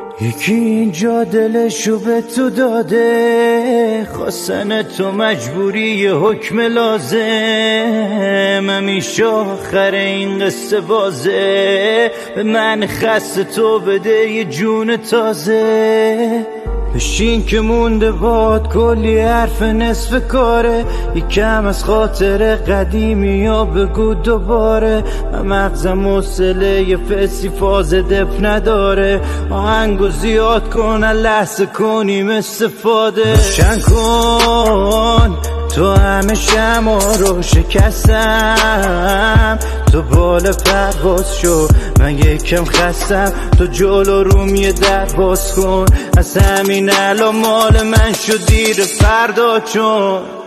یکی اینجا دلشو به تو داده، خواستن تو مجبوری حکم لازم. همیشه آخر این قصه بازه، به من خسته تو بده یه جون تازه. بشین که مونده باد کلی حرف نصف کاره، یکم از خاطر قدیمی یا بگو دوباره. من مغزم حوصله یه فسی فاز دف نداره، آهنگو زیاد کن لحظه کنیم استفاده. روشن کن تو همه شمع رو شکستم، تو بالا پرواز شو من یکم خستم. تو جلو روم یه در باز کن، از همین الان مال من شد دیر فردا چون